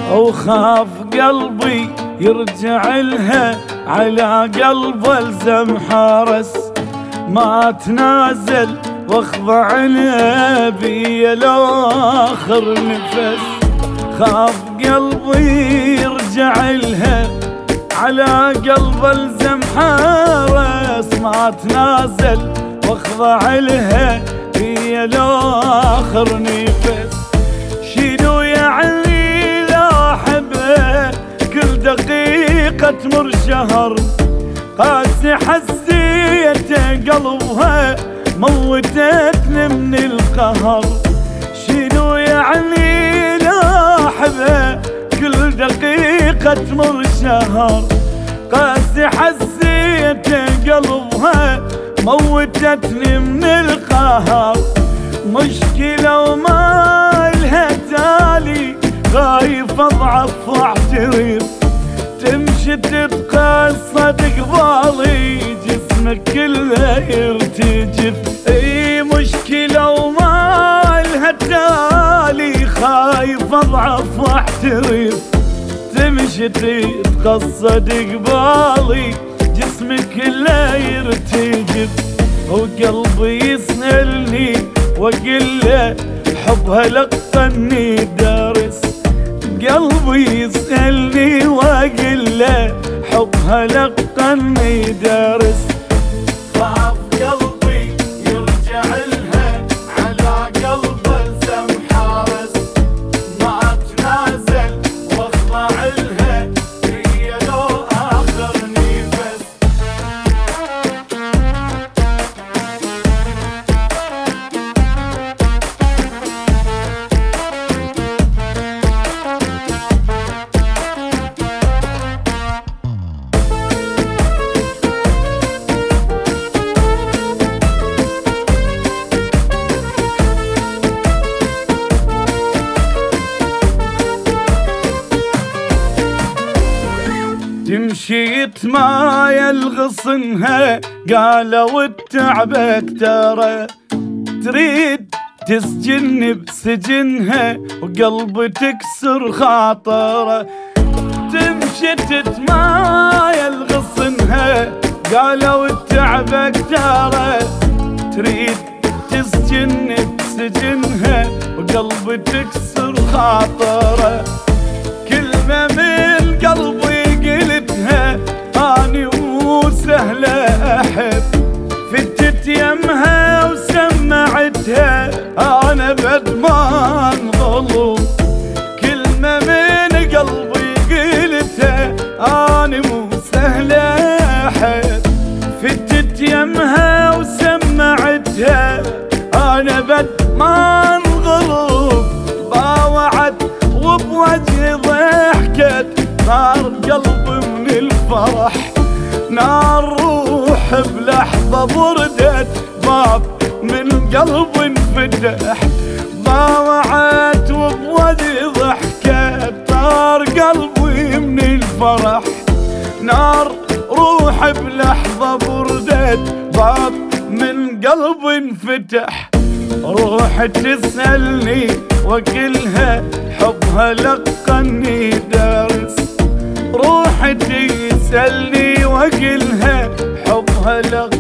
وخاف قلبي يرجع لها على قلب الزم حارس، ما تنازل واخضع لها بي لو اخر نفس. خاف قلبي يرجع لها على قلب الزم حارس، ما تنازل واخضع لها بي لو اخر نفس. شنو يعني لا احبه كل دقيقة تمر شهر، قاسي حسيته قلبها موتتني من القهر. شنو يعني لا احبه كل دقيقة تمر شهر، قاسي حسيته قلبها موتتني من القهر. مشكلة وما لها تالي، خايف اضعف واعترف، تمشي تتقصد قبالي جسمك كله يرتجف. اي مشكلة وما لها تالي، خايف اضعف واحترف، تمشي تتقصد قبالي جسمك كله يرتجف. وقلبي يسألني واقول له حبها لقني دارس، قلبي يسألني واقول له حبها لقني دارس. خاف قلبي يرجع لها على قلب الزم حارس، ما تنازل واخضع لها هي لو اخر نفس. تمشي تمايل غصنها قالوا تعبك ترى، تريد تسجني بسجنها وقلبي تكسر خاطره. تمشي تتمايل غصنها قالوا تعبك ترى، تريد تسجني بسجنها وقلبي تكسر خاطره. كلمة من قلبي قلتها اني مو سهلة احب، فتت يمها وسمعتها انا بد ما انظلم. كلمة من قلبي قلتها اني مو سهلة احب، فتت يمها وسمعتها انا بد ما انظلم. باوعت وبوجهي ضحكت نار قلبي من الفرح، نار روح بلحظة بردت باب من قلبي انفتح. باوعت وبوجهي ضحكت نار قلبي من الفرح، نار روح بلحظة بردت باب من قلبي انفتح. روح تسألني وكلها حبها لقني دارس، روح تسألني وكلها حبها لقني